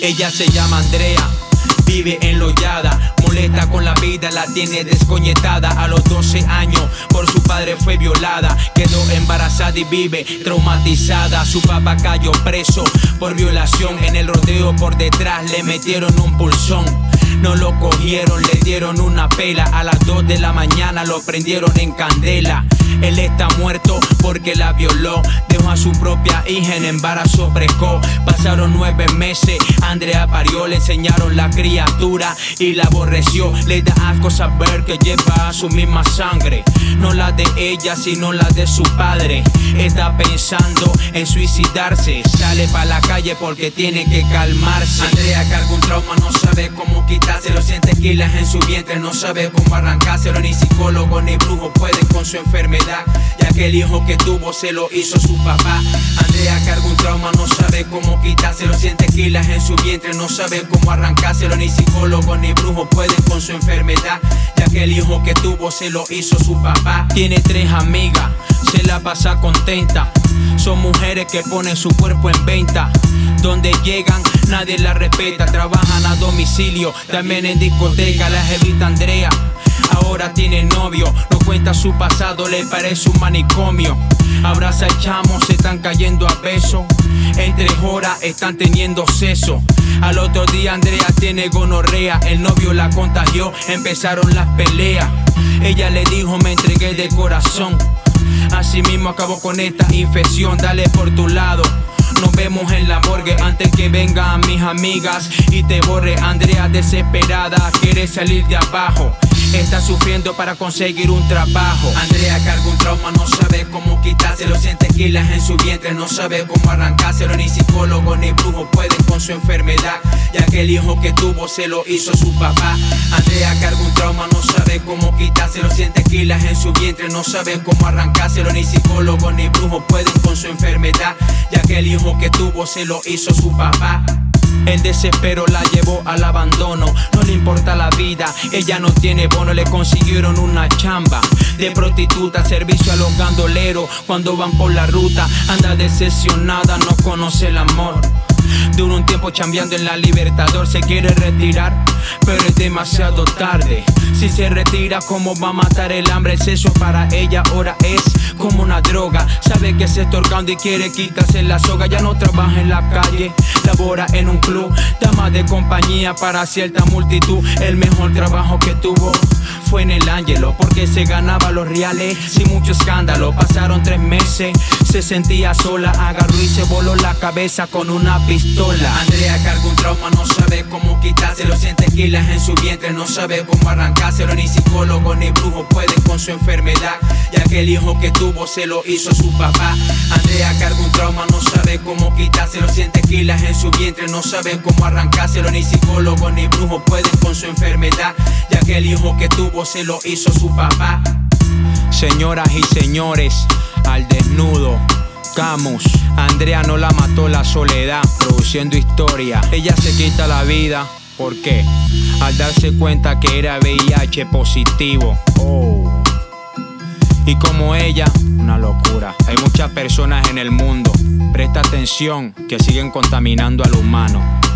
Ella se llama Andrea, vive enlollada, molesta con la vida, la tiene desconectada. A los 12 años por su padre fue violada, quedó embarazada y vive traumatizada. Su papá cayó preso por violación, en el rodeo por detrás le metieron un pulsón. No lo cogieron, le dieron una pela. A las 2 de la mañana lo prendieron en candela. Él está muerto porque la violó, dejó a su propia hija en embarazo precoz. Pasaron 9 meses, Andrea parió, le enseñaron la criatura y la aborreció. Le da asco saber que lleva su misma sangre, no la de ella sino la de su padre. Está pensando en suicidarse, sale pa' la calle porque tiene que calmarse. Andrea carga un trauma, no sabe cómo quitárselo, siente kilos en su vientre, no sabe cómo arrancárselo. Ni psicólogo ni brujo pueden con su enfermedad, ya que el hijo que tuvo se lo hizo su papá. Andrea carga un trauma, no sabe cómo quitárselo, siente kilos en su vientre, no sabe cómo arrancárselo. Ni psicólogo ni brujo pueden con su enfermedad, ya que el hijo que tuvo se lo hizo su papá. Tiene 3 amigas, se la pasa contenta, son mujeres que ponen su cuerpo en venta. Donde llegan nadie la respeta, trabajan a domicilio, también en discoteca. La jevita Andrea ahora tiene novio, no cuenta su pasado, le parece un manicomio. Abraza al chamo, se están cayendo a besos, en 3 horas están teniendo sexo. Al otro día Andrea tiene gonorrea, el novio la contagió, empezaron las peleas. Ella le dijo me entregué de corazón, así mismo acabó con esta infección. Dale por tu lado, nos vemos en la morgue antes que vengan mis amigas y te borre. Andrea desesperada quiere salir de abajo, está sufriendo para conseguir un trabajo. Andrea carga un trauma, no sabe cómo quitárselo, siente kilos en su vientre, no sabe cómo arrancárselo. Ni psicólogo ni brujo pueden con su enfermedad, ya que el hijo que tuvo se lo hizo su papá. Andrea carga un trauma, no sabe cómo quitárselo, siente kilos en su vientre, no sabe cómo arrancárselo. Ni psicólogo ni brujo pueden con su enfermedad, ya que el hijo que tuvo se lo hizo su papá. El desespero la llevó al abandono, no le importa la vida, ella no tiene bono. Le consiguieron una chamba de prostituta, servicio a los gandoleros cuando van por la ruta. Anda decepcionada, no conoce el amor. Duró un tiempo chambeando en la Libertador, se quiere retirar, pero es demasiado tarde. Si se retira, ¿cómo va a matar el hambre? El sexo para ella ahora es como una droga. Sabe que se está ahorcando y quiere quitarse la soga. Ya no trabaja en la calle, labora en un club, dama de compañía para cierta multitud. El mejor trabajo que tuvo fue en el Ángelo, porque se ganaba los reales sin mucho escándalo. Pasaron 3 meses, se sentía sola, agarró y se voló la cabeza con una pistola. Andrea carga un trauma, no sabe cómo quitárselo, siente kilos en su vientre, no sabe cómo arrancárselo. Ni psicólogo ni brujo pueden con su enfermedad, ya que el hijo que tuvo se lo hizo su papá. Andrea carga un trauma, no sabe cómo quitárselo, siente kilos en su vientre, no sabe cómo arrancárselo. Ni psicólogo ni brujo pueden con su enfermedad, ya que el hijo que tuvo se lo hizo su papá. Señoras y señores, al desnudo Camus. Andrea no la mató la soledad, produciendo historia. Ella se quita la vida, ¿por qué? Al darse cuenta que era VIH positivo. Y como ella, una locura. Hay muchas personas en el mundo, presta atención, que siguen contaminando al humano.